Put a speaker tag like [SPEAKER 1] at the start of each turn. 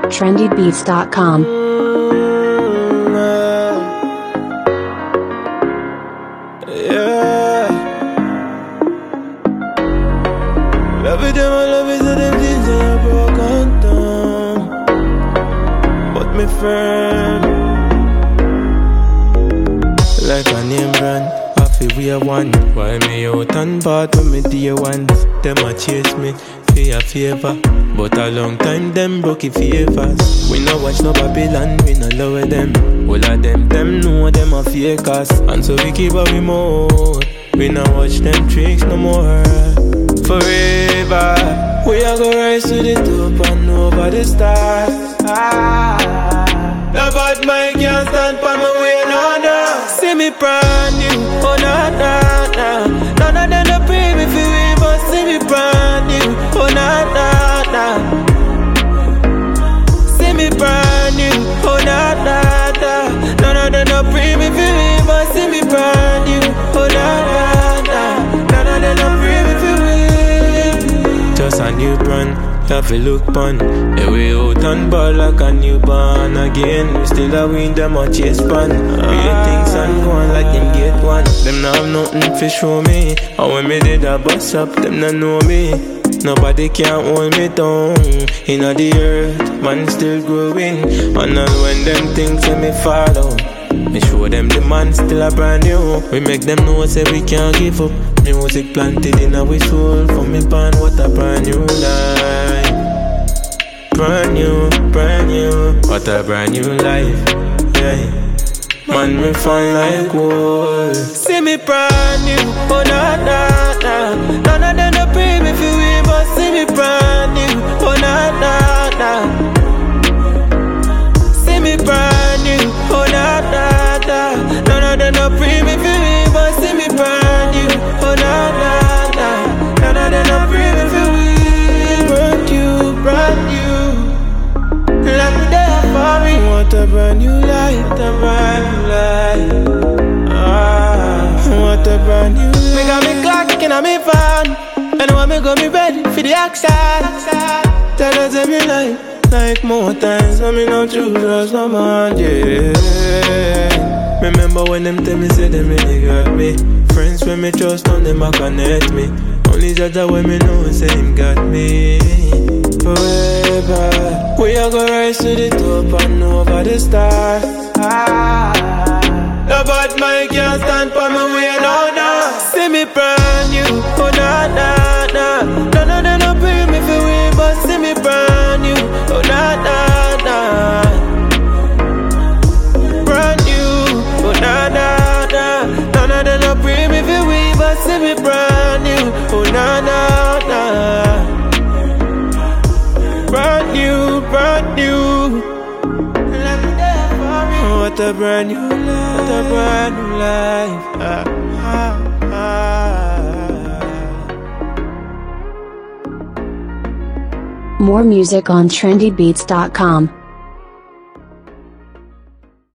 [SPEAKER 1] trendybeats.com.
[SPEAKER 2] Yeah. Love it, them, I love it, so them things that I broke on down. But me friend, like a name brand, I feel we are one. Why me out and bad when me dear ones? Them a chase me, pay a favor. But a long time them broke it favors. We no watch no Babylon, we no lower them. All of them know them a fakers. And so we keep a remote. We no watch them tricks no more. Forever, we are gonna rise to the top and over the stars. The bad mind can't stand for my way, no, no. See me brand new, oh na na na. None of them no pay me for it, but see me brand new, oh na na na. See me brand new, oh na na na. None of them no pay me for it, but see me brand new, oh na na na. None of them no pay me for it. Just a new brand. Have a look pon. Yeah, we out and ball like a newborn again. We still a win them a chase pan. Real things and go on like them get one. Them not have nothing to show me. And when me did a bust up, them not know me. Nobody can hold me down. Inna the earth, man still growing. And all when them things say me follow, me show them the man still a brand new. We make them know say we can't give up. Music planted in our soul. For me band, what a brand new life. Brand new, what a brand new life. Yeah, man me fun like gold. See me brand new, oh na na na. None of them no pay me for it, but see me brand new, oh na na na. See me brand new, oh na na na. None of them no pay me for it, but see me brand new, oh na na na. None of them no pay me for it. Brand new. Let me there for me. What a brand new life, a brand new life. What a brand new life. Me got me clock in a me van, and when me go me ready for the action. Tell us every life, like more times. I mean no true lost no man, yeah. Remember when them tell me say them really got me. Friends when me trust on them a connect me. Only judge when me know say him got me. Forever, we are gonna rise to the top and over the stars. The bad mind can't stand for me, we are no, no. See me brand new, oh na na na. None of them no pay me for it, but see me brand new, oh na na na. Brand new, oh na na na. None of them no pay me for it, but see me brand new, oh na na na. Brand new. What a brand new life, what a brand new life.
[SPEAKER 1] More music on trendybeats.com.